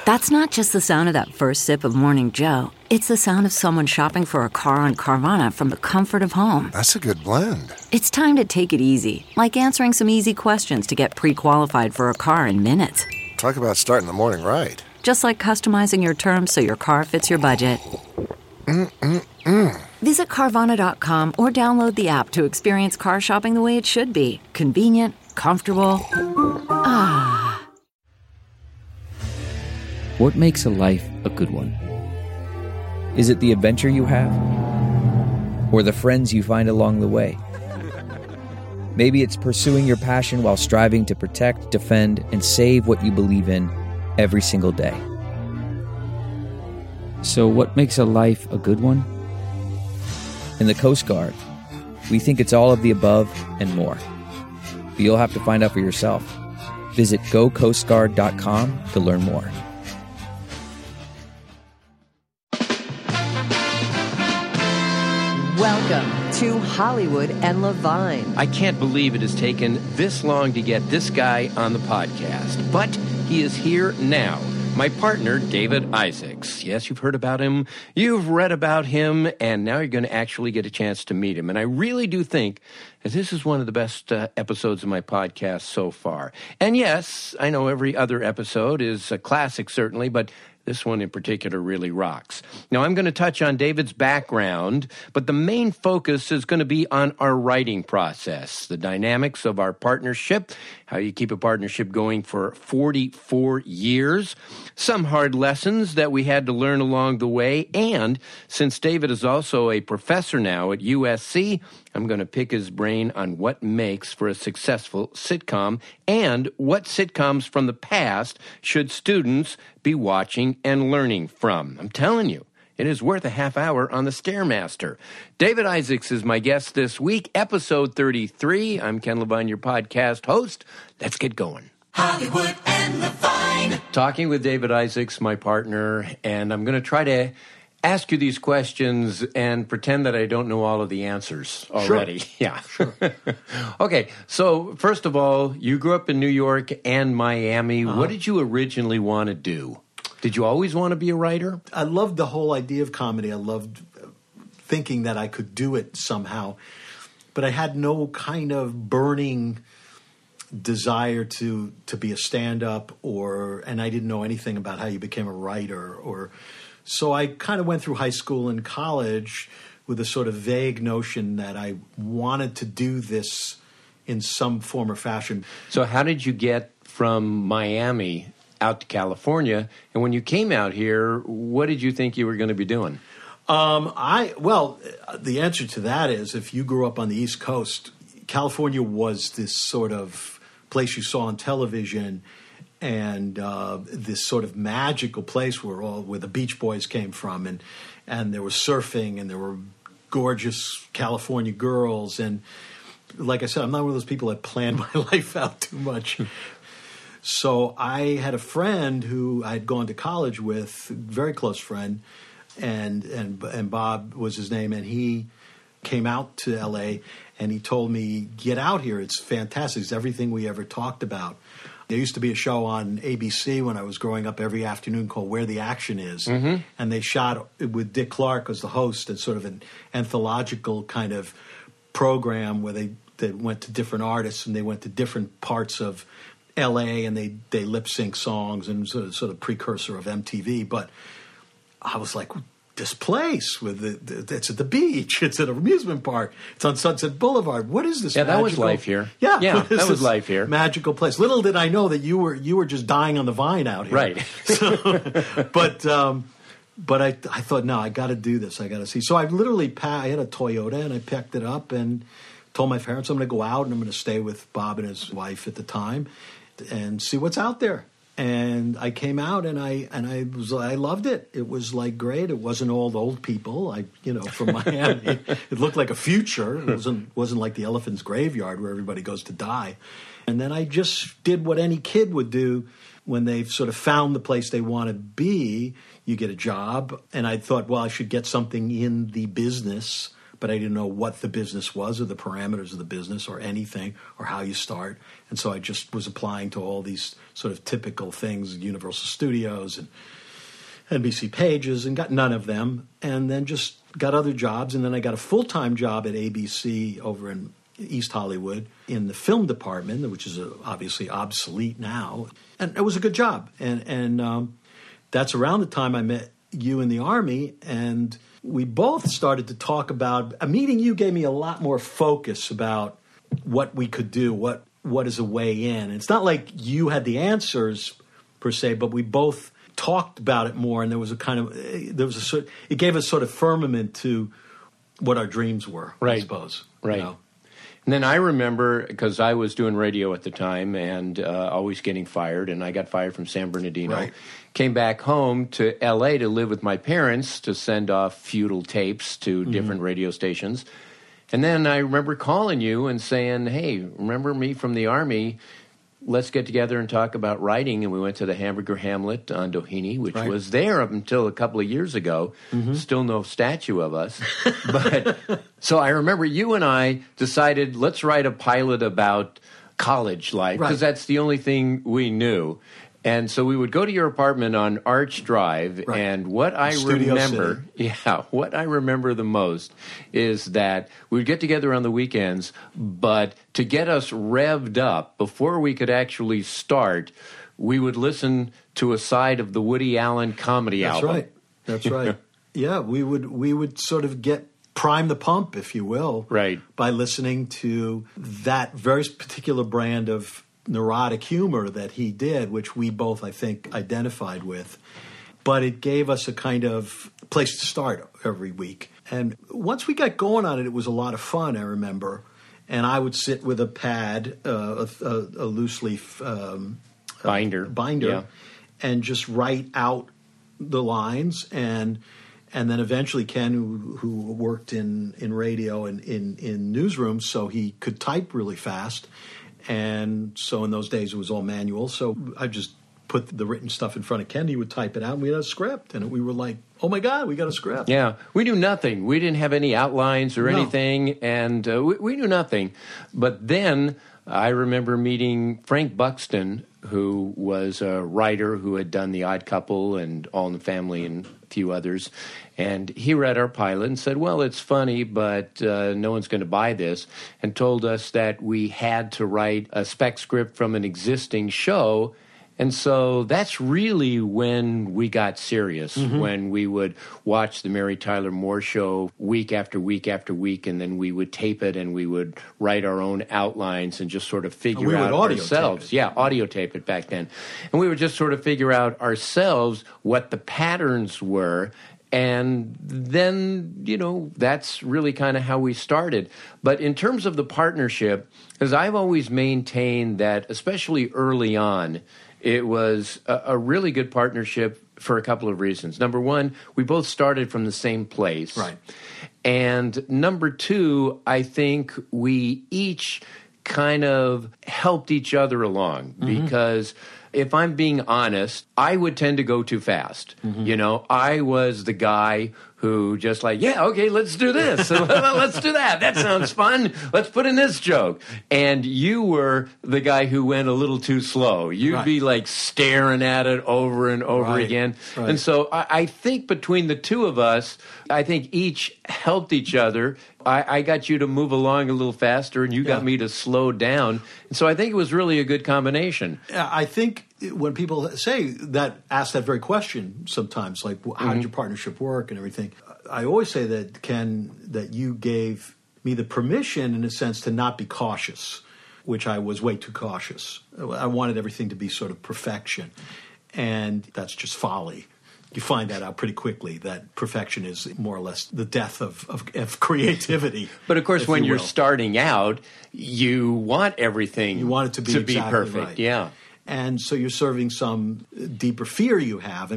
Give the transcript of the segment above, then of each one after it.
That's not just the sound of that first sip of Morning Joe. It's the sound of someone shopping for a car on Carvana from the comfort of home. That's a good blend. It's time to take it easy, like answering some easy questions to get pre-qualified for a car in minutes. Talk about starting the morning right. Just like customizing your terms so your car fits your budget. Visit Carvana.com or download the app to experience car shopping the way it should be. Convenient, comfortable. What makes a life a good one? Is it the adventure you have? Or the friends you find along the way? Maybe it's pursuing your passion while striving to protect, defend, and save what you believe in every single day. So what makes a life a good one? In the Coast Guard, we think it's all of the above and more. But you'll have to find out for yourself. Visit gocoastguard.com to learn more. Welcome to Hollywood and Levine. I can't believe it has taken this long to get this guy on the podcast, but he is here now. My partner, David Isaacs. Yes, you've heard about him, you've read about him, and now you're going to actually get a chance to meet him. And I really do think that this is one of the best episodes of my podcast so far. And yes, I know every other episode is a classic, certainly, but this one in particular really rocks. Now, I'm going to touch on David's background, but the main focus is going to be on our writing process, the dynamics of our partnership, how you keep a partnership going for 44 years, some hard lessons that we had to learn along the way, and since David is also a professor now at USC, I'm going to pick his brain on what makes for a successful sitcom and what sitcoms from the past should students be watching and learning from. I'm telling you, it is worth a half hour on the Stairmaster. David Isaacs is my guest this week, episode 33. I'm Ken Levine, your podcast host. Let's get going. Hollywood and Levine. Talking with David Isaacs, my partner, and I'm going to try to ask you these questions and pretend that I don't know all of the answers already. Sure. Yeah. Sure. Okay, so first of all, you grew up in New York and Miami. What did you originally want to do? Did you always want to be a writer? I loved the whole idea of comedy. I loved thinking that I could do it somehow. But I had no kind of burning desire to be a stand-up, and I didn't know anything about how you became a writer. So I kind of went through high school and college with a sort of vague notion that I wanted to do this in some form or fashion. So how did you get from Miami out to California? And when you came out here, what did you think you were going to be doing? The answer to that is if you grew up on the East Coast, California was this sort of place you saw on television and this sort of magical place where the Beach Boys came from, and there was surfing and there were gorgeous California girls. And like I said, I'm not one of those people that plan my life out too much. So I had a friend who I had gone to college with, very close friend, and Bob was his name, and he came out to L.A. and he told me, get out here. It's fantastic. It's everything we ever talked about. There used to be a show on ABC when I was growing up every afternoon called Where the Action Is. Mm-hmm. And they shot it with Dick Clark as the host and sort of an anthological kind of program where they went to different artists and they went to different parts of L.A. and they lip-sync songs and sort of precursor of MTV. But I was like, this place it's at the beach, it's at an amusement park, it's on Sunset Boulevard. What is this? Yeah, that was life here. Yeah, that was life here. Magical place. Little did I know that you were just dying on the vine out here. Right. But I thought, no, I got to do this. I got to see. So I literally I had a Toyota and I packed it up and told my parents I'm going to go out and I'm going to stay with Bob and his wife at the time and see what's out there. And I came out and I loved it. It was like great. It wasn't all the old people, from Miami. It looked like a future. It wasn't like the Elephant's Graveyard where everybody goes to die. And then I just did what any kid would do when they've sort of found the place they want to be. You get a job, and I thought, well, I should get something in the business but I didn't know what the business was or the parameters of the business or anything or how you start. And so I just was applying to all these sort of typical things, Universal Studios and NBC Pages, and got none of them, and then just got other jobs. And then I got a full-time job at ABC over in East Hollywood in the film department, which is obviously obsolete now. And it was a good job. And that's around the time I met you in the Army, and we both started to talk about, meeting you gave me a lot more focus about what we could do, what is a way in. And it's not like you had the answers per se, but we both talked about it more, and there was it gave us sort of firmament to what our dreams were, right. I suppose. Right. You know? And then I remember, because I was doing radio at the time and always getting fired, and I got fired from San Bernardino. Right. Came back home to L.A. to live with my parents to send off feudal tapes to different radio stations. And then I remember calling you and saying, hey, remember me from the Army? Let's get together and talk about writing. And we went to the Hamburger Hamlet on Doheny, which was there up until a couple of years ago. Still no statue of us. But so I remember you and I decided, let's write a pilot about college life, because that's the only thing we knew. And so we would go to your apartment on Arch Drive, and what I remember the most is that we would get together on the weekends, but to get us revved up before we could actually start, we would listen to a side of the Woody Allen comedy album. That's right. Yeah, we would sort of get prime the pump, if you will, by listening to that very particular brand of neurotic humor that he did, which we both, I think, identified with. But it gave us a kind of place to start every week. And once we got going on it, it was a lot of fun, I remember. And I would sit with a pad, a loose leaf binder, and just write out the lines. And then eventually Ken, who worked in radio and in newsrooms, so he could type really fast. And so in those days, it was all manual. So I just put the written stuff in front of Ken. He would type it out, and we had a script. And we were like, oh, my God, we got a script. Yeah. We knew nothing. We didn't have any outlines or anything. And we knew nothing. But then I remember meeting Frank Buxton, who was a writer who had done The Odd Couple and All in the Family and a few others. And he read our pilot and said, well, it's funny, but no one's going to buy this, and told us that we had to write a spec script from an existing show. And so that's really when we got serious, when we would watch the Mary Tyler Moore Show week after week after week, and then we would tape it and we would write our own outlines and just sort of figure out ourselves. Yeah, audio tape it back then. And we would just sort of figure out ourselves what the patterns were. And then, that's really kind of how we started. But in terms of the partnership, because I've always maintained that, especially early on, it was a really good partnership for a couple of reasons. Number one, we both started from the same place. Right. And number two, I think we each kind of helped each other along, because if I'm being honest, I would tend to go too fast. I was the guy who just like, yeah, okay, let's do this. Let's do that. That sounds fun. Let's put in this joke. And you were the guy who went a little too slow. You'd be like staring at it over and over again. Right. And so I think between the two of us, I think each helped each other. I got you to move along a little faster, and you got me to slow down. And so I think it was really a good combination. I think when people ask that very question sometimes, like, how did your partnership work and everything, I always say that, Ken, that you gave me the permission, in a sense, to not be cautious, which I was way too cautious. I wanted everything to be sort of perfection, and that's just folly. You find that out pretty quickly, that perfection is more or less the death of creativity. But, of course, when you're starting out, you want everything it to be exactly perfect. Right. Yeah. And so you're serving some deeper fear you have.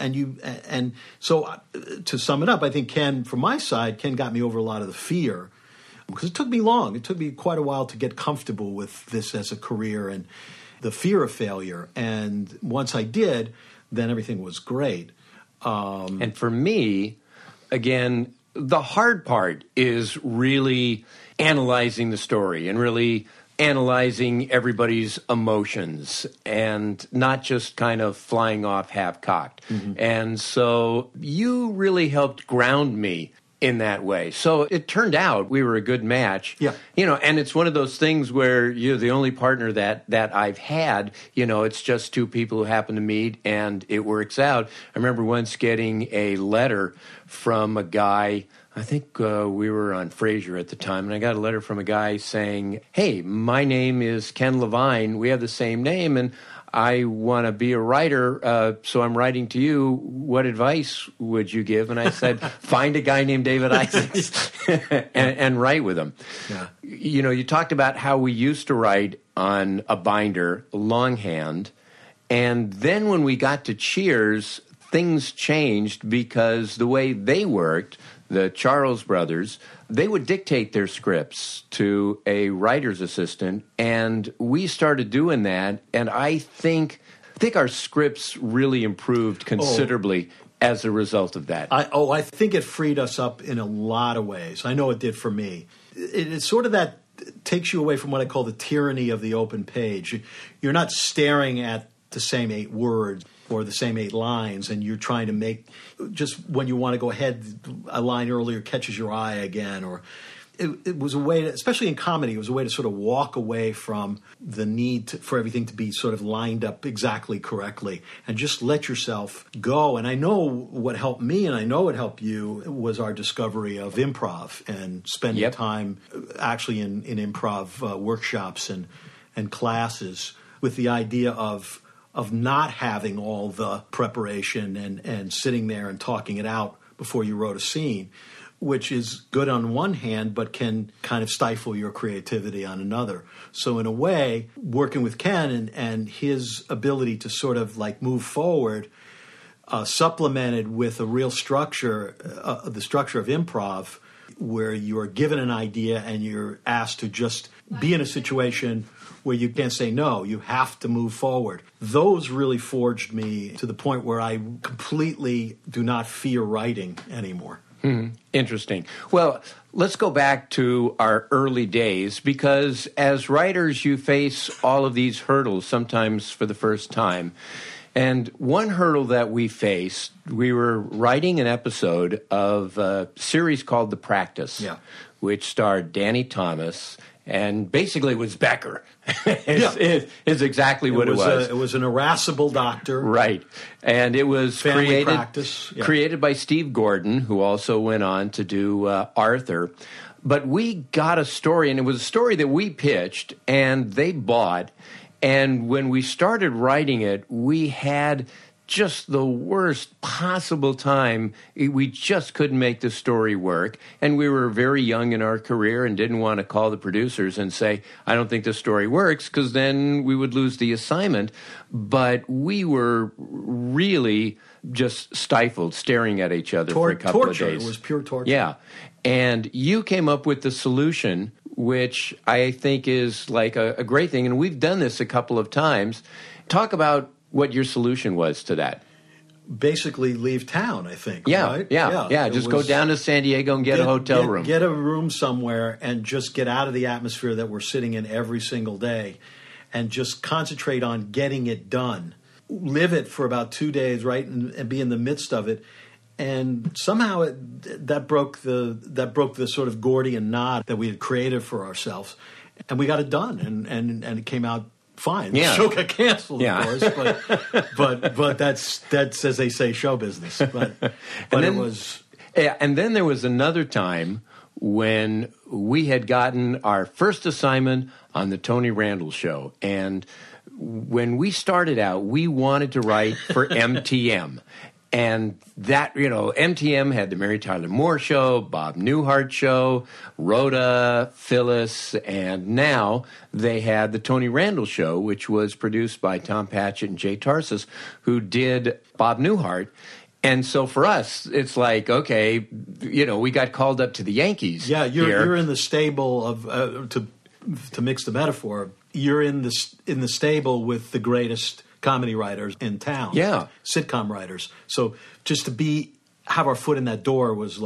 And so to sum it up, I think Ken, from my side, Ken got me over a lot of the fear, because it took me long. It took me quite a while to get comfortable with this as a career and the fear of failure. And once I did, then everything was great. And for me, again, the hard part is really analyzing the story and really analyzing everybody's emotions and not just kind of flying off half-cocked. And so you really helped ground me in that way. So it turned out we were a good match. Yeah. And it's one of those things where you're the only partner that I've had. It's just two people who happen to meet and it works out. I remember once getting a letter from a guy. I think we were on Frasier at the time, and I got a letter from a guy saying, "Hey, my name is Ken Levine. We have the same name, and I want to be a writer, so I'm writing to you. What advice would you give?" And I said, "Find a guy named David Isaacs and write with him." Yeah. You talked about how we used to write on a binder, longhand, and then when we got to Cheers, things changed because the way they worked, the Charles brothers, they would dictate their scripts to a writer's assistant, and we started doing that, and I think our scripts really improved considerably as a result of that. I think it freed us up in a lot of ways. I know it did for me. It's sort of that takes you away from what I call the tyranny of the open page. You're not staring at the same 8 words or the same 8 lines, and you're trying to make, just when you want to go ahead, a line earlier catches your eye again, or it was a way to, especially in comedy, it was a way to sort of walk away from the need for everything to be sort of lined up exactly correctly and just let yourself go. And I know what helped me, and I know what helped you, was our discovery of improv and spending time actually in improv workshops and classes with the idea of not having all the preparation and sitting there and talking it out before you wrote a scene, which is good on one hand, but can kind of stifle your creativity on another. So in a way, working with Ken and his ability to sort of like move forward, supplemented with a real structure, the structure of improv, where you're given an idea and you're asked to just be in a situation where you can't say no, you have to move forward. Those really forged me to the point where I completely do not fear writing anymore. Interesting. Well, let's go back to our early days, because as writers, you face all of these hurdles, sometimes for the first time. And one hurdle that we faced, we were writing an episode of a series called The Practice, which starred Danny Thomas, and basically was Becker. is exactly what it was. It was an irascible doctor. Right. And it was created by Steve Gordon, who also went on to do Arthur. But we got a story, and it was a story that we pitched, and they bought. And when we started writing it, we had just the worst possible time. We just couldn't make the story work. And we were very young in our career and didn't want to call the producers and say, "I don't think the story works," because then we would lose the assignment. But we were really just stifled, staring at each other for a couple of days. It was pure torture. Yeah. And you came up with the solution, which I think is like a great thing. And we've done this a couple of times. Talk about what your solution was to that. Basically leave town, I think. Yeah, right? yeah. Just go down to San Diego and get a hotel room. Get a room somewhere and just get out of the atmosphere that we're sitting in every single day and just concentrate on getting it done. Live it for about 2 days, right, and be in the midst of it. And somehow that broke the sort of Gordian knot that we had created for ourselves. And we got it done, and it came out fine. Yeah. The show got canceled, of course, but that's as they say, show business. But then, it was. Yeah, and then there was another time when we had gotten our first assignment on the Tony Randall Show, and when we started out, we wanted to write for MTM. And that, MTM had the Mary Tyler Moore Show, Bob Newhart Show, Rhoda, Phyllis, and now they had the Tony Randall Show, which was produced by Tom Patchett and Jay Tarsis, who did Bob Newhart. And so for us, it's like, okay, we got called up to the Yankees. Yeah, you're in the stable of, to mix the metaphor, you're in the stable with the greatest comedy writers in town. Yeah. Sitcom writers. So just to have our foot in that door was like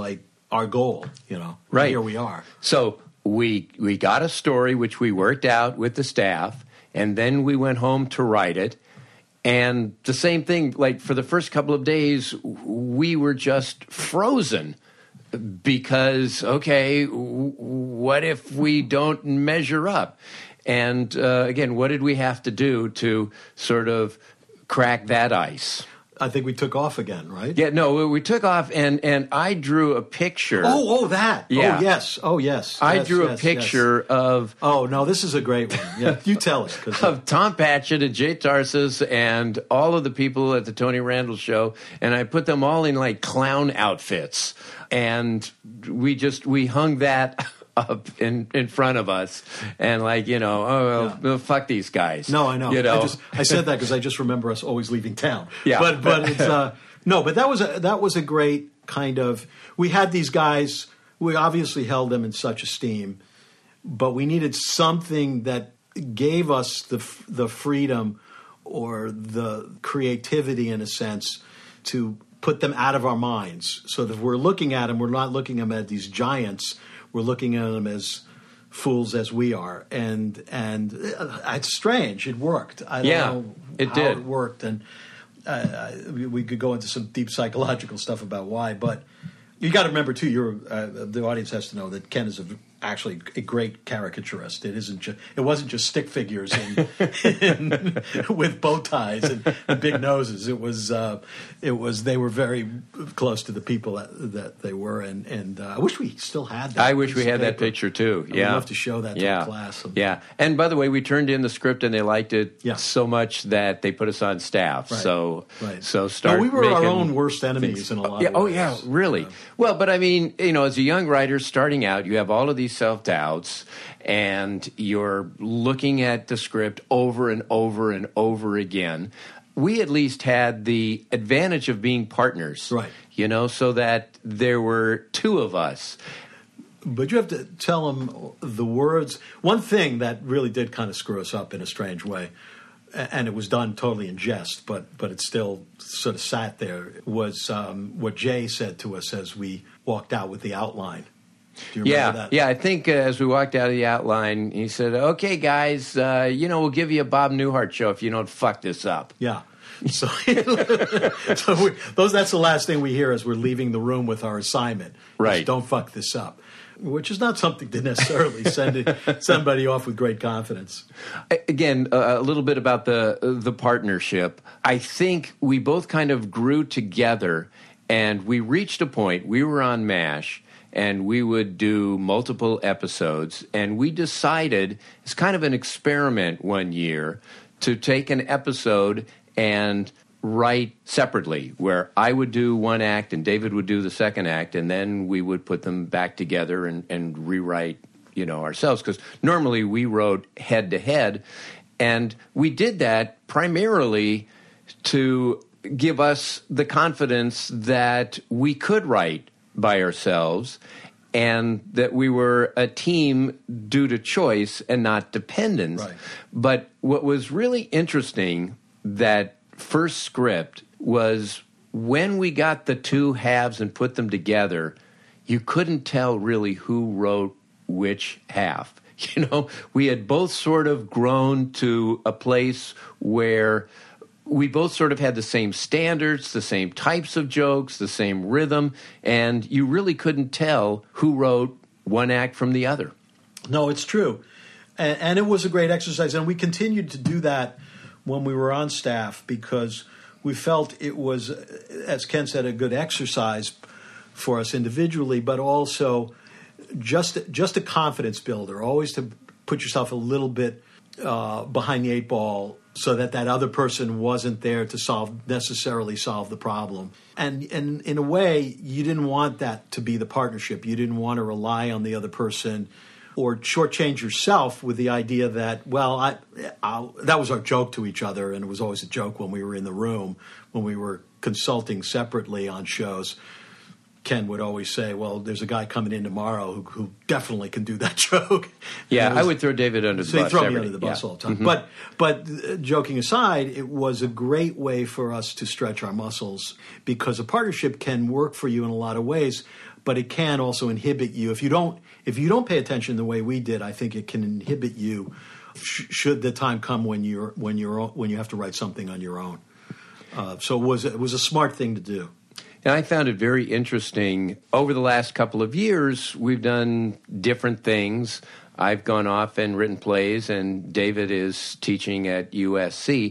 our goal, you know. Right. Here we are. So we got a story which we worked out with the staff, and then we went home to write it. And the same thing, like for the first couple of days, we were just frozen because, okay, what if we don't measure up? And again, what did we have to do to sort of crack that ice? I think we took off again, right? Yeah, no, we took off, and I drew a picture. Oh, that. Yeah. Oh, yes. I drew a picture of... Oh, no, this is a great one. Yeah, you tell it. Of Tom Patchett and Jay Tarsis and all of the people at the Tony Randall Show, and I put them all in, like, clown outfits. And we hung that up in front of us, and like, you know, well, fuck these guys. No, I know. You know? I said that because I just remember us always leaving town. Yeah. But it's no, but that was a great kind of. We had these guys. We obviously held them in such esteem, but we needed something that gave us the freedom or the creativity, in a sense, to put them out of our minds. So that if we're looking at them, we're not looking at them as these giants. We're looking at them as fools as we are, and it's strange. It worked. I don't know how it worked, and we could go into some deep psychological stuff about why. But you got to remember too. The audience has to know that Ken is actually a great caricaturist. It wasn't just stick figures with bow ties and big noses. It was they were very close to the people that they were, and I wish we still had that. I wish we had that picture too. Yeah, I'd love to show that to the class. Yeah, and by the way, we turned in the script and they liked it so much that they put us on staff. Right. So we were our own worst enemies in a lot of ways. Oh yeah, really. Well, but I mean, you know, as a young writer starting out, you have all of these self-doubts, and you're looking at the script over and over and over again. We at least had the advantage of being partners, right? You know, so that there were two of us. But you have to tell them the words. One thing that really did kind of screw us up in a strange way, and it was done totally in jest, but it still sort of sat there, was what Jay said to us as we walked out with the outline. Do you remember that? Yeah, I think as we walked out of the outline, he said, okay, guys, we'll give you a Bob Newhart show if you don't fuck this up. Yeah. So, that's the last thing we hear as we're leaving the room with our assignment. Right. Don't fuck this up. Which is not something to necessarily send somebody off with great confidence. Again, a little bit about the partnership. I think we both kind of grew together, and we reached a point. We were on MASH, and we would do multiple episodes, and we decided, it's kind of an experiment one year, to take an episode and write separately, where I would do one act and David would do the second act, and then we would put them back together and rewrite, ourselves. Because normally we wrote head to head, and we did that primarily to give us the confidence that we could write by ourselves and that we were a team due to choice and not dependence. Right. But what was really interesting, that first script, was when we got the two halves and put them together, you couldn't tell really who wrote which half. We had both sort of grown to a place where we both sort of had the same standards, the same types of jokes, the same rhythm, and you really couldn't tell who wrote one act from the other. No, it's true. And it was a great exercise, and we continued to do that when we were on staff, because we felt it was, as Ken said, a good exercise for us individually, but also just a confidence builder, always to put yourself a little bit behind the eight ball, so that other person wasn't there to necessarily solve the problem. And in a way, you didn't want that to be the partnership. You didn't want to rely on the other person or shortchange yourself with the idea that, that was our joke to each other, and it was always a joke when we were in the room, when we were consulting separately on shows. Ken would always say, well, there's a guy coming in tomorrow who definitely can do that joke. Yeah, I would throw David under the bus. So he'd throw me under the bus all the time. Mm-hmm. But joking aside, it was a great way for us to stretch our muscles, because a partnership can work for you in a lot of ways, but it can also inhibit you if you don't pay attention the way we did. I think it can inhibit you should the time come when you have to write something on your own. So it was a smart thing to do. And I found it very interesting. Over the last couple of years, we've done different things. I've gone off and written plays, and David is teaching at USC.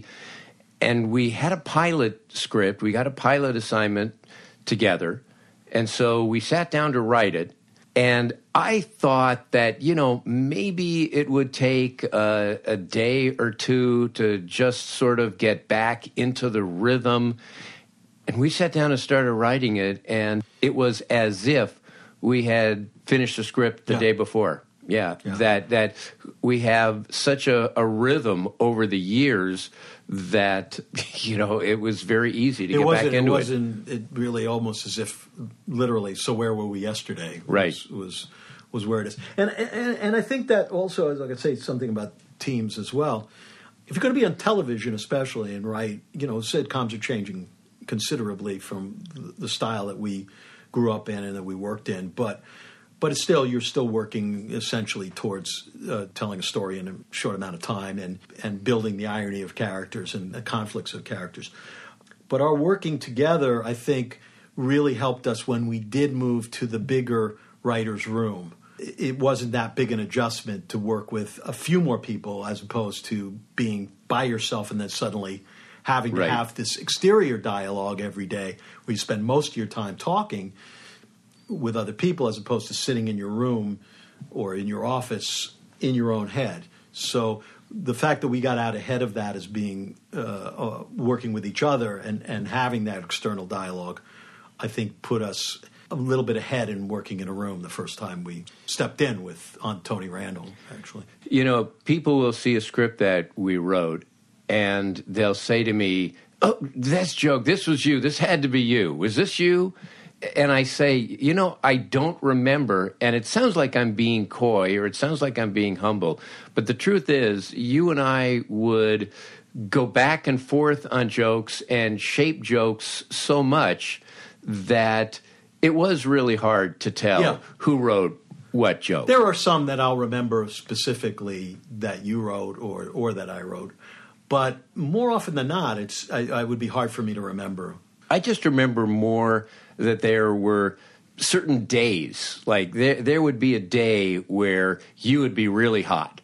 And we had a pilot script. We got a pilot assignment together. And so we sat down to write it. And I thought that, maybe it would take a day or two to just sort of get back into the rhythm. And we sat down and started writing it, and it was as if we had finished the script the day before. Yeah. That we have such a rhythm over the years that, it was very easy to get back into it. It really almost as if literally, so where were we yesterday? Was where it is. And I think that also, as I could say something about teams as well, if you're going to be on television especially and write, sitcoms are changing considerably from the style that we grew up in and that we worked in, but it's still, you're still working essentially towards telling a story in a short amount of time and building the irony of characters and the conflicts of characters. But our working together, I think, really helped us when we did move to the bigger writer's room. It wasn't that big an adjustment to work with a few more people as opposed to being by yourself and then suddenly having to have this exterior dialogue every day where you spend most of your time talking with other people as opposed to sitting in your room or in your office in your own head. So the fact that we got out ahead of that as being working with each other and having that external dialogue, I think put us a little bit ahead in working in a room the first time we stepped in on Tony Randall, actually. People will see a script that we wrote, and they'll say to me, "Oh, that's joke. This was you. This had to be you. Was this you?" And I say, I don't remember, and it sounds like I'm being coy or it sounds like I'm being humble. But the truth is, you and I would go back and forth on jokes and shape jokes so much that it was really hard to tell who wrote what joke. There are some that I'll remember specifically that you wrote or that I wrote. But more often than not, I would be hard for me to remember. I just remember more that there were certain days, like there would be a day where you would be really hot,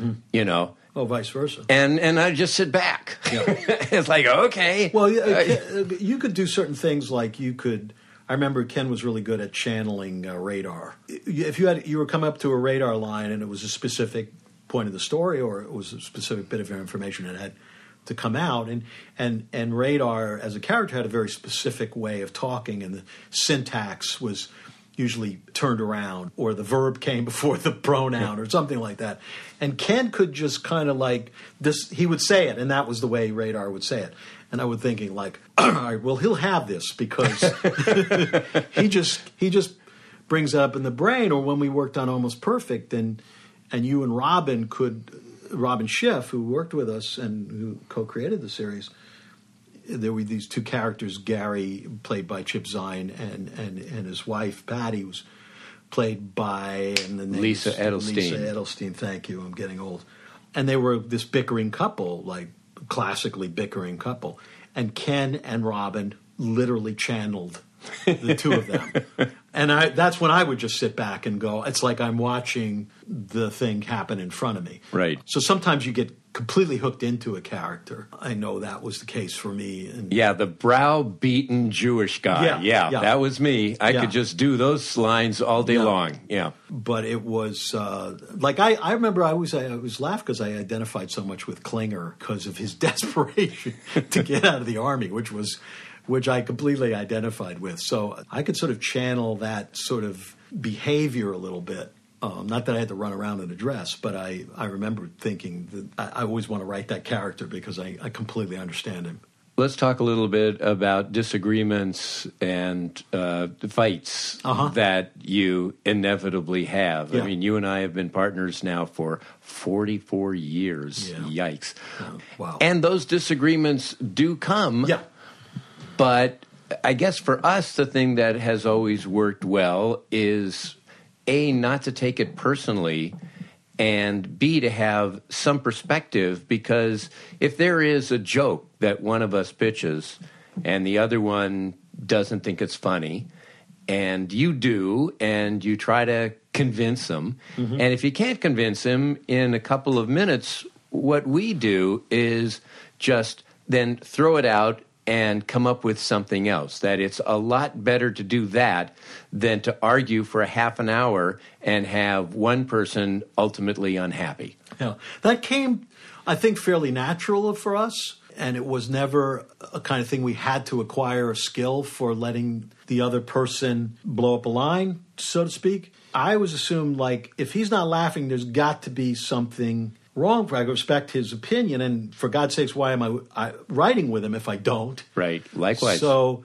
Oh, vice versa. And I'd just sit back. Yeah. It's like, okay. Well, you could do certain things like I remember Ken was really good at channeling radar. If you were coming up to a radar line and it was a specific point of the story or it was a specific bit of information that had to come out, and Radar as a character had a very specific way of talking, and the syntax was usually turned around, or the verb came before the pronoun, or something like that. And Ken could just kind of like this, he would say it, and that was the way Radar would say it. And I was thinking like, all right, well, he'll have this because he just brings it up in the brain. Or when we worked on Almost Perfect, and you and Robin Schiff, who worked with us and who co-created the series, there were these two characters, Gary, played by Chip Zien, and his wife, Patty, was played by Lisa Edelstein. Lisa Edelstein, thank you, I'm getting old. And they were this bickering couple, like classically bickering couple. And Ken and Robin literally channeled the two of them. And that's when I would just sit back and go, it's like I'm watching the thing happen in front of me. Right. So sometimes you get completely hooked into a character. I know that was the case for me. And the browbeaten Jewish guy. Yeah, that was me. I could just do those lines all day long. Yeah. But it was, I remember I was laughed because I identified so much with Klinger because of his desperation to get out of the Army, which I completely identified with. So I could sort of channel that sort of behavior a little bit. Not that I had to run around in a dress, but I remember thinking that I always want to write that character because I completely understand him. Let's talk a little bit about disagreements and fights that you inevitably have. Yeah. I mean, you and I have been partners now for 44 years. Yeah. Yikes. Wow. And those disagreements do come. Yeah. But I guess for us, the thing that has always worked well is, A, not to take it personally, and B, to have some perspective, because if there is a joke that one of us pitches and the other one doesn't think it's funny, and you do, and you try to convince them, and if you can't convince him in a couple of minutes, what we do is just then throw it out and come up with something else. That it's a lot better to do that than to argue for a half an hour and have one person ultimately unhappy. Yeah, that came, I think, fairly natural for us, and it was never a kind of thing we had to acquire a skill for letting the other person blow up a line, so to speak. I always assumed, like, if he's not laughing, there's got to be something wrong. I respect his opinion, and for God's sakes, why am I writing with him if I don't? Right, likewise. So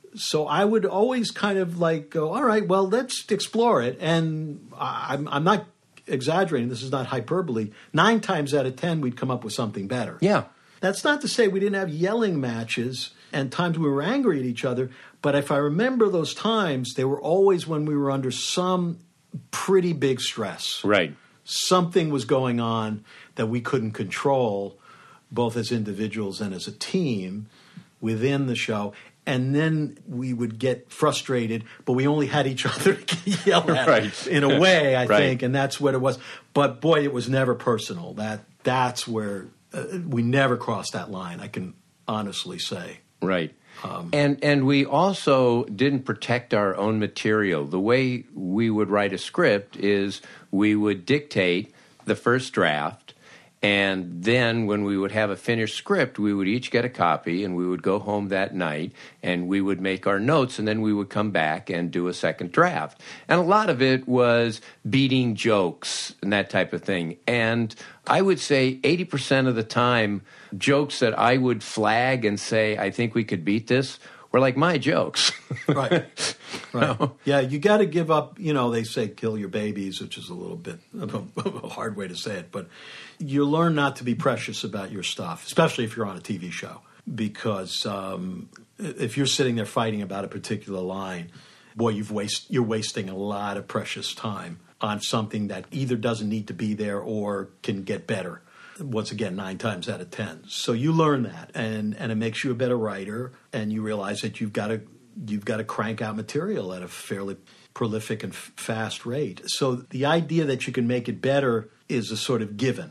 I would always kind of like go, all right, well, let's explore it. And I'm not exaggerating. This is not hyperbole. 9 times out of 10, we'd come up with something better. Yeah. That's not to say we didn't have yelling matches and times we were angry at each other, but if I remember those times, they were always when we were under some pretty big stress. Right. Something was going on that we couldn't control, both as individuals and as a team within the show. And then we would get frustrated, but we only had each other to yell at, right. in a way, I right. think, and that's what it was. But boy, it was never personal. That's where we never crossed that line, I can honestly say. Right. And we also didn't protect our own material. The way we would write a script is we would dictate the first draft, and then when we would have a finished script, we would each get a copy, and we would go home that night, and we would make our notes, and then we would come back and do a second draft. And a lot of it was beating jokes and that type of thing. And I would say 80% of the time, jokes that I would flag and say, I think we could beat this, were like my jokes. Right. No. Yeah, you got to give up, they say kill your babies, which is a little bit of a hard way to say it, but you learn not to be precious about your stuff, especially if you're on a TV show, because if you're sitting there fighting about a particular line, boy, you're wasting a lot of precious time on something that either doesn't need to be there or can get better. Once again, 9 times out of 10. So you learn that, and it makes you a better writer, and you realize that you've got to crank out material at a fairly prolific and fast rate. So the idea that you can make it better is a sort of given,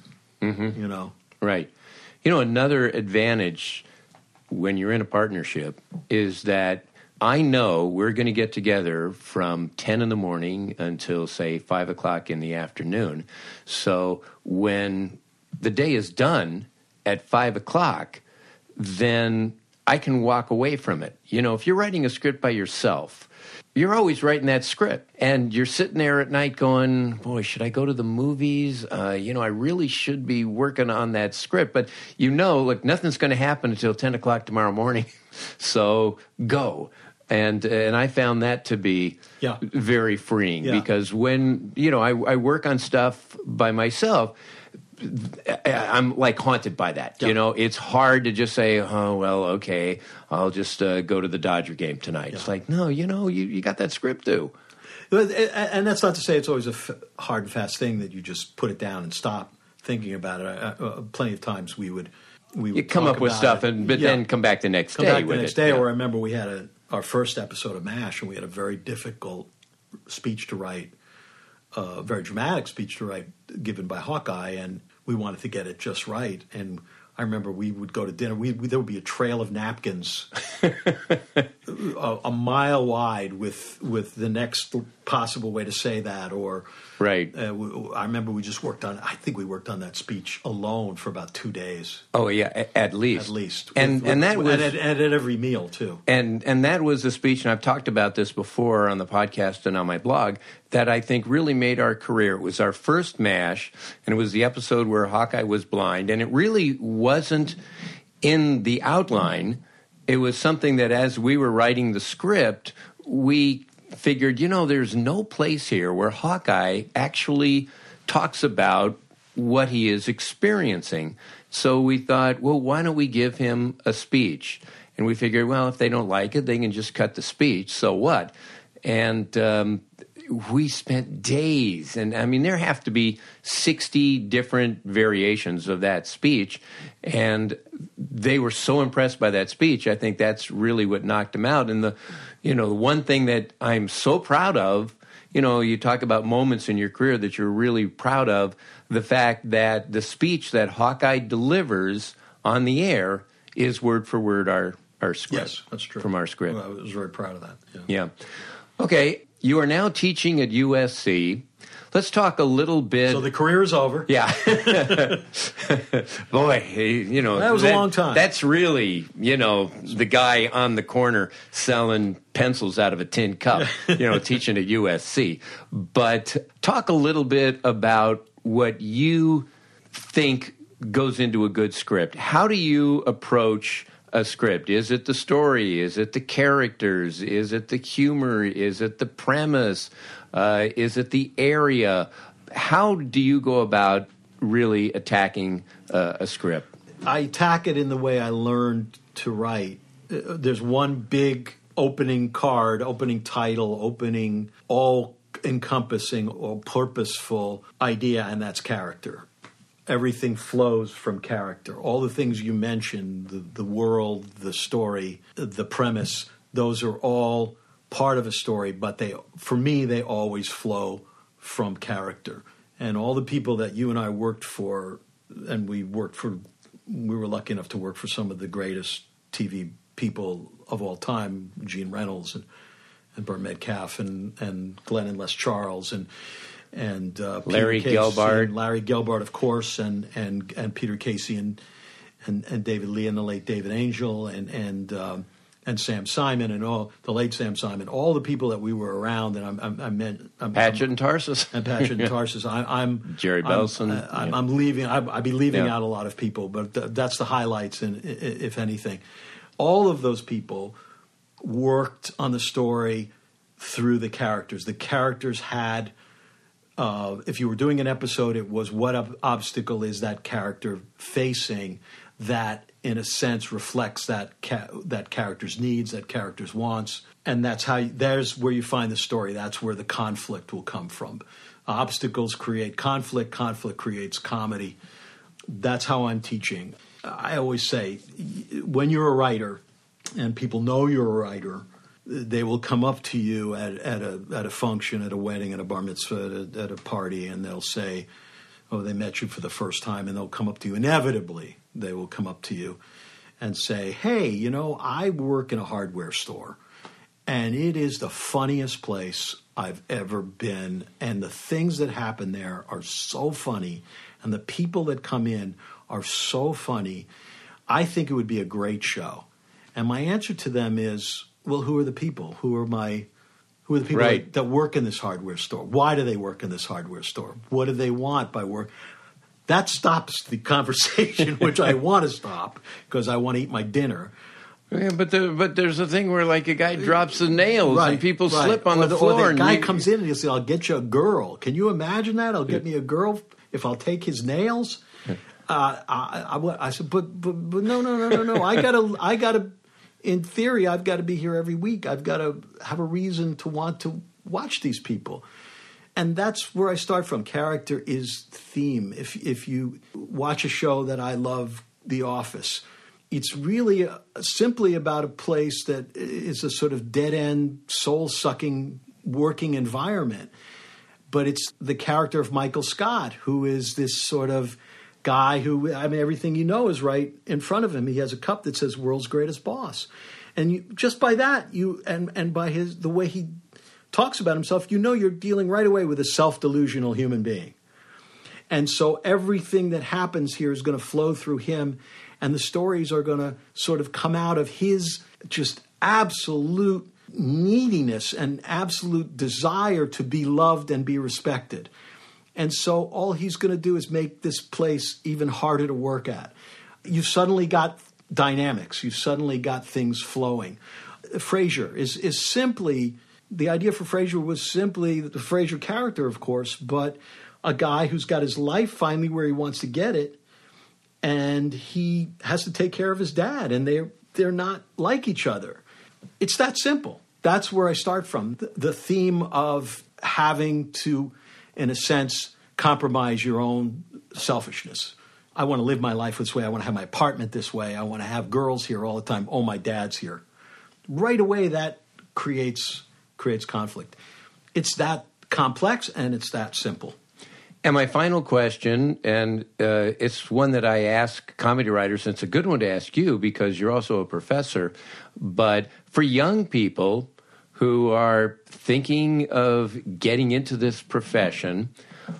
Right. Another advantage when you're in a partnership is that I know we're going to get together from 10 in the morning until, say, 5 o'clock in the afternoon. So when the day is done at 5 o'clock, then I can walk away from it. If you're writing a script by yourself, you're always writing that script. And you're sitting there at night going, boy, should I go to the movies? I really should be working on that script. But look, nothing's going to happen until 10 o'clock tomorrow morning. So go. And I found that to be very freeing because when, I work on stuff by myself, I'm like haunted by that. Yeah. It's hard to just say, oh, well, okay, I'll just go to the Dodger game tonight. Yeah. It's like, no, you got that script too. And that's not to say it's always a hard and fast thing that you just put it down and stop thinking about it. Plenty of times we would come up with stuff, but then come back the next day with it. Or I remember we had our first episode of MASH, and we had a very difficult speech to write, a very dramatic speech to write given by Hawkeye, and we wanted to get it just right. And I remember we would go to dinner. There would be a trail of napkins a mile wide with the next possible way to say that. Or right. I remember we worked on that speech alone for about 2 days. Oh yeah, at least. At least. And that was at every meal too. And that was a speech, and I've talked about this before on the podcast and on my blog, that I think really made our career. It was our first MASH, and it was the episode where Hawkeye was blind, and it really wasn't in the outline. It was something that as we were writing the script, we figured, there's no place here where Hawkeye actually talks about what he is experiencing. So we thought, well, why don't we give him a speech? And we figured, well, if they don't like it, they can just cut the speech. So what? And we spent days. And, I mean, there have to be 60 different variations of that speech. And they were so impressed by that speech. I think that's really what knocked them out. And the one thing that I'm so proud of, you talk about moments in your career that you're really proud of, the fact that the speech that Hawkeye delivers on the air is word for word our script. Yes, that's true. From our script. Well, I was very proud of that. Yeah. Okay, you are now teaching at USC. Let's talk a little bit. So the career is over. Yeah. Boy, that was a long time. That's really, the guy on the corner selling pencils out of a tin cup, teaching at USC. But talk a little bit about what you think goes into a good script. How do you approach a script? Is it the story? Is it the characters? Is it the humor? Is it the premise? Is it the area? How do you go about really attacking a script? I attack it in the way I learned to write. There's one big opening card, opening title, opening all-encompassing or purposeful idea, and that's character. Everything flows from character. All the things you mentioned, the world, the story, the premise, those are all part of a story, but for me, they always flow from character. And all the people that you and I worked for, and we were lucky enough to work for some of the greatest TV people of all time, Gene Reynolds and Burt Metcalf and Glenn and Les Charles and Larry Gelbart. Larry Gelbart, of course, and Peter Casey and David Lee and the late David Angel and Sam Simon and all the late Sam Simon, all the people that we were around, and Patchett and Tarsus, I'm Jerry Belson. I'm leaving. I'd be leaving out a lot of people, but that's the highlights. And if anything, all of those people worked on the story through the characters. The characters had. If you were doing an episode, it was what obstacle is that character facing that, in a sense, reflects that character's needs, that character's wants, and there's where you find the story. That's where the conflict will come from. Obstacles create conflict. Conflict creates comedy. That's how I'm teaching. I always say, when you're a writer, and people know you're a writer, they will come up to you at a function, at a wedding, at a bar mitzvah, at a party, and they'll say, oh, they met you for the first time, and they'll come up to you. Inevitably, they will come up to you and say, hey, I work in a hardware store, and it is the funniest place I've ever been, and the things that happen there are so funny, and the people that come in are so funny. I think it would be a great show. And my answer to them is, well, who are the people? Who are the people right. that work in this hardware store? Why do they work in this hardware store? What do they want by work? That stops the conversation, which I want to stop because I want to eat my dinner. Yeah, but there's a thing where like a guy drops the nails right, and people right. slip on the floor. Or the guy comes in and he'll say, I'll get you a girl. Can you imagine that? I'll get me a girl if I'll take his nails? I said, but no. I gotta. In theory, I've got to be here every week. I've got to have a reason to want to watch these people. And that's where I start from. Character is theme. If you watch a show that I love, The Office, it's really simply about a place that is a sort of dead-end, soul-sucking working environment. But it's the character of Michael Scott, who is this sort of guy who, everything is right in front of him. He has a cup that says "World's Greatest Boss," and just by that, and by the way he talks about himself, you're dealing right away with a self-delusional human being. And so everything that happens here is going to flow through him, and the stories are going to sort of come out of his just absolute neediness and absolute desire to be loved and be respected. And so all he's going to do is make this place even harder to work at. You've suddenly got dynamics. You've suddenly got things flowing. Frasier is simply, the idea for Frasier was simply the Frasier character, of course, but a guy who's got his life finally where he wants to get it, and he has to take care of his dad, and they're not like each other. It's that simple. That's where I start from. The theme of having to, in a sense, compromise your own selfishness. I want to live my life this way. I want to have my apartment this way. I want to have girls here all the time. Oh, my dad's here. Right away, that creates conflict. It's that complex and it's that simple. And my final question, and it's one that I ask comedy writers, and it's a good one to ask you because you're also a professor, but for young people who are thinking of getting into this profession,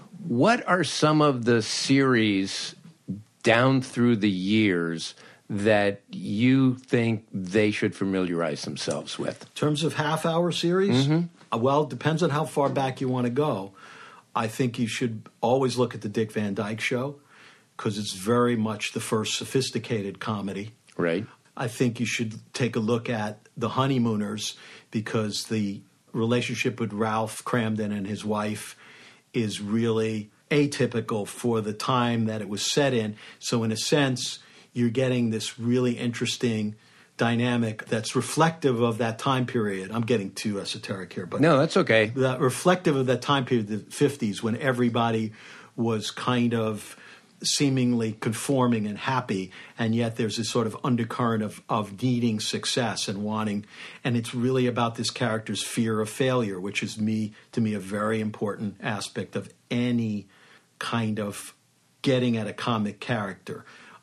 what are some of the series down through the years that you think they should familiarize themselves with? In terms of half-hour series, well, it depends on how far back you want to go. I think you should always look at the Dick Van Dyke Show because it's very much the first sophisticated comedy. Right. I think you should take a look at The Honeymooners because the relationship with Ralph Kramden and his wife is really atypical for the time that it was set in. So in a sense, you're getting this really interesting dynamic that's reflective of that time period. I'm getting too esoteric here, but no, that's okay. That reflective of that time period, the 50s, when everybody was kind of seemingly conforming and happy, and yet there's this sort of undercurrent of needing success and wanting, and it's really about this character's fear of failure, which is to me a very important aspect of any kind of getting at a comic character.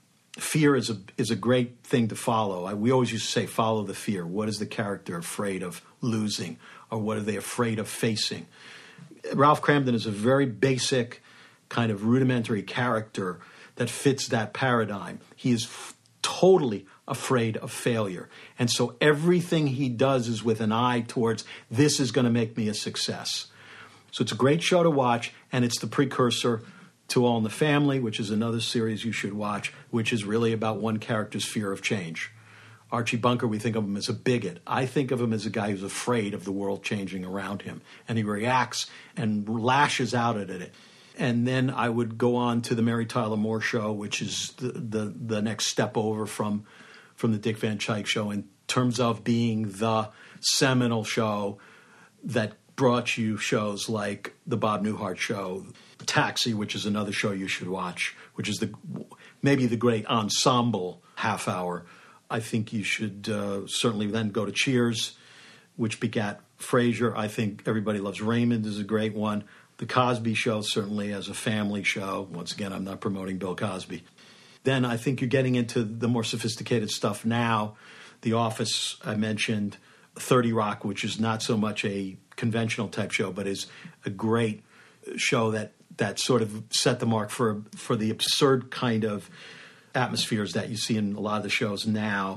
Fear is a great thing to follow. We always used to say, follow the fear. What is the character afraid of losing, or what are they afraid of facing? Ralph Kramden is a very basic kind of rudimentary character that fits that paradigm. He is totally afraid of failure. And so everything he does is with an eye towards, this is going to make me a success. So it's a great show to watch, and it's the precursor to All in the Family, which is another series you should watch, which is really about one character's fear of change. Archie Bunker, we think of him as a bigot. I think of him as a guy who's afraid of the world changing around him, and he reacts and lashes out at it. And then I would go on to the Mary Tyler Moore Show, which is the next step over from the Dick Van Dyke Show in terms of being the seminal show that brought you shows like the Bob Newhart Show, Taxi, which is another show you should watch, which is maybe the great ensemble half hour. I think you should certainly then go to Cheers, which begat Frasier. I think Everybody Loves Raymond is a great one. The Cosby Show, certainly as a family show. Once again, I'm not promoting Bill Cosby. Then I think you're getting into the more sophisticated stuff now. The Office, I mentioned. 30 Rock, which is not so much a conventional type show, but is a great show that sort of set the mark for the absurd kind of atmospheres that you see in a lot of the shows now.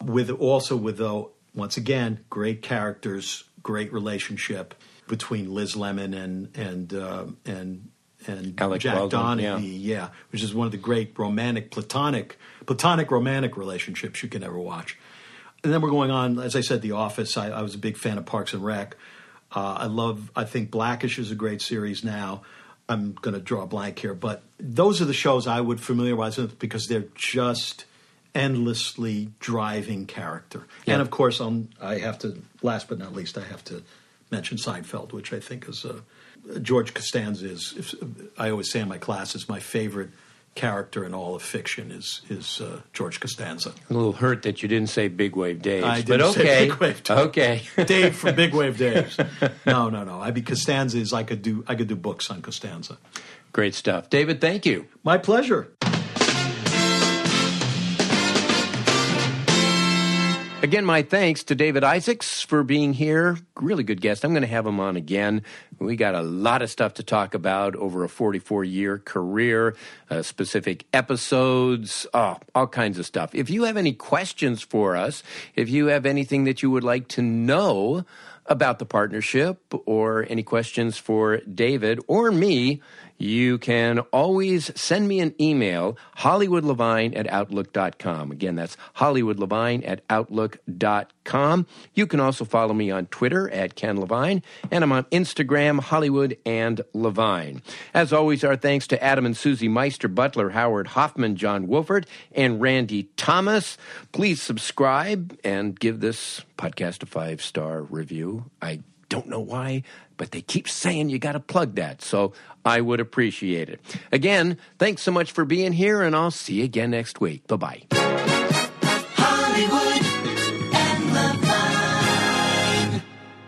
Though, once again, great characters, great relationship between Liz Lemon and Alec Jack Baldwin, Donaghy, which is one of the great platonic romantic relationships you can ever watch. And then we're going on, as I said, The Office. I was a big fan of Parks and Rec. I think Blackish is a great series now. I'm going to draw a blank here, but those are the shows I would familiarize with because they're just endlessly driving character. Yeah. And of course, last but not least, I have to mention Seinfeld, which I think is George Costanza I always say in my class, is my favorite character in all of fiction is George Costanza. A little hurt that you didn't say Big Wave Dave. I didn't say Big Wave Dave. Okay. Dave from Big Wave Daves. No. Costanza is I could do books on Costanza. Great stuff. David, thank you. My pleasure. Again, my thanks to David Isaacs for being here. Really good guest. I'm going to have him on again. We got a lot of stuff to talk about over a 44-year career, specific episodes, all kinds of stuff. If you have any questions for us, if you have anything that you would like to know about the partnership or any questions for David or me, you can always send me an email, HollywoodLevine@Outlook.com. Again, that's HollywoodLevine@Outlook.com. You can also follow me on Twitter @Ken Levine, and I'm on Instagram, Hollywood and Levine. As always, our thanks to Adam and Susie Meister, Butler, Howard Hoffman, John Wolford, and Randy Thomas. Please subscribe and give this podcast a 5-star review. I don't know why, but they keep saying you got to plug that, so I would appreciate it. Again, thanks so much for being here, and I'll see you again next week. Bye-bye. Hollywood and Levine.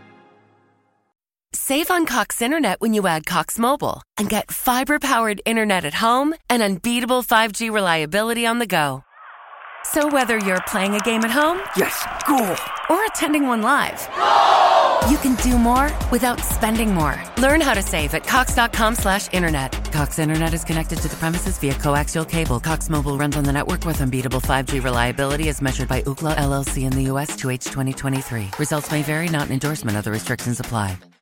Save on Cox Internet when you add Cox Mobile and get fiber-powered internet at home and unbeatable 5G reliability on the go. So whether you're playing a game at home, Yes, goal! or attending one live, you can do more without spending more. Learn how to save at cox.com/internet. Cox Internet is connected to the premises via coaxial cable. Cox Mobile runs on the network with unbeatable 5G reliability as measured by Ookla LLC in the U.S. to H 2023. Results may vary, not an endorsement. Other restrictions apply.